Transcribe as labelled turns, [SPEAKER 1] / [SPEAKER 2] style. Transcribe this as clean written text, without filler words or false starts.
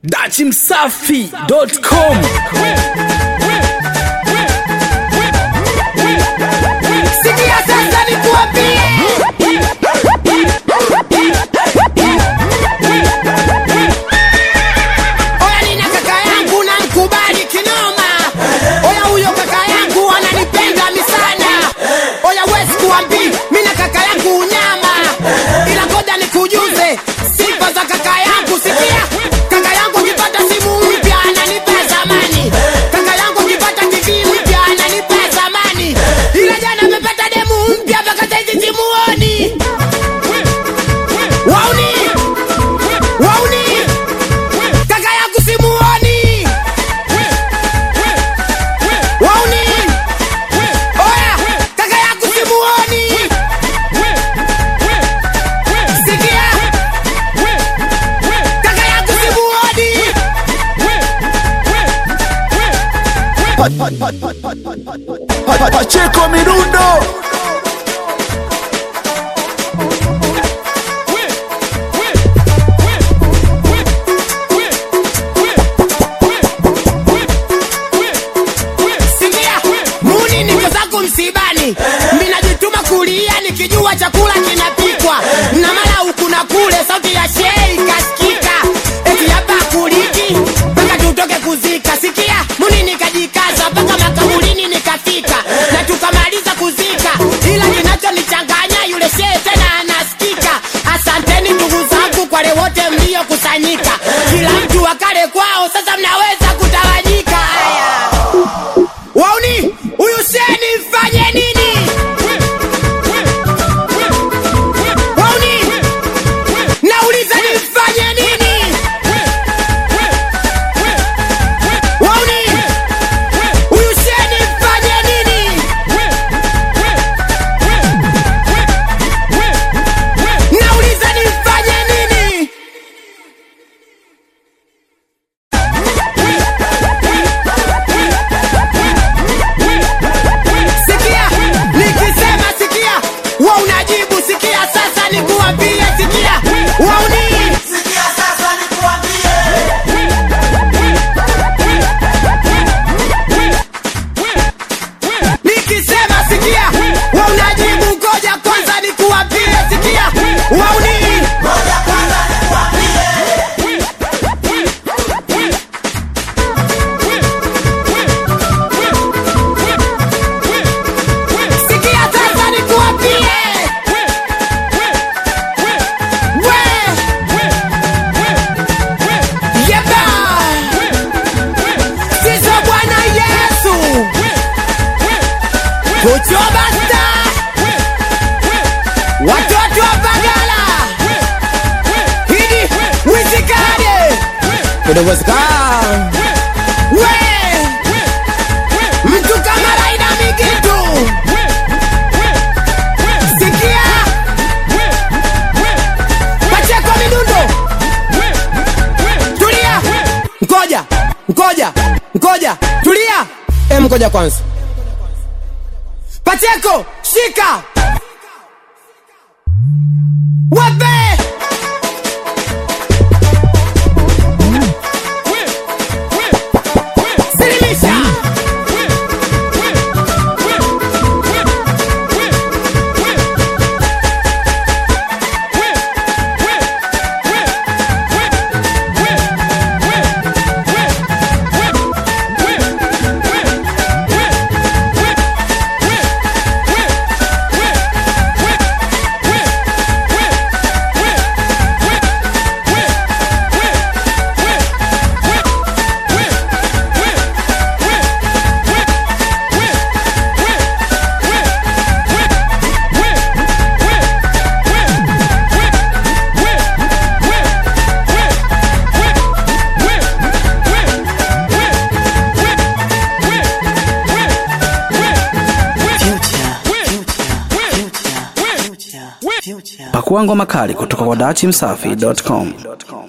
[SPEAKER 1] dachimsafi.com.
[SPEAKER 2] Sikia sasa nikuambie. Oya nina kaka yangu na mkubali kinoma. Oya huyo kaka yangu ananipenda misana. Oya wezi kuambi, mina kaka yangu unyama. Ila ngoja nikujuze sifa za kaka yangu. Sikia, kaka yangu nipata simu mpya ananipa zamani. Kaka yangu nipata TV mpya ananipa zamani. Ila jana amepata demu mpya mpaka saizi simuoni. Wauni, wauni, kaka yangu simuoni. Wauni, oya, kaka yangu simuoni. Sikia, kaka yangu simuoni.
[SPEAKER 1] Pacheco Mirundo.
[SPEAKER 2] Sikia, muni niko zangu msibani. Mina jituma kulia nikijua chakula kinapikwa. Na mara huku na kule sauti ya shei kasikika. Eti hapa kuliki, mpaka tutoke kuzika. Sikia, muni nikajikaza, mpaka makaburini nikafika. Na tukamaliza kuzika, ila kinacho nichanganya yule shei tena anasikika. Asanteni ndugu zangu kwa wale wote mlio kusanyika. Kila mtu akale kwao, sasa mnaweza kutawanyika. Haya, wauni, huyu sheni mfanye nini? Wauni, nauliza nimfanye nini? Wauni, huyu sheni mfanye nini? Nauliza nimfanye nini? Sikia, nikisema sikia, wa unajibu. Sikia sasa nikuambie, sikia, wauni. Sikia sasa nikuambie. Nikisema sikia, wa unajibu. Ngoja kwanza nikuambie, sikia, wauni. Ngoja kwanza nikuambie. Sikia sasa nikuambie. We. Yeba. Sisi Bwana Yesu. Kuchobasta. Watoto wa Bagala. Hidi wizikade. Kudawazika. We. Mtu kama Raina Mikitu. Sikia, Pacheco Mirundo. Tulia, ngoja, tulia. Ngoja kwanza. Pacheco, shika. Wape. Silimisha.
[SPEAKER 1] Pakua ngoma kali kutoka kwa dachimsafi.com.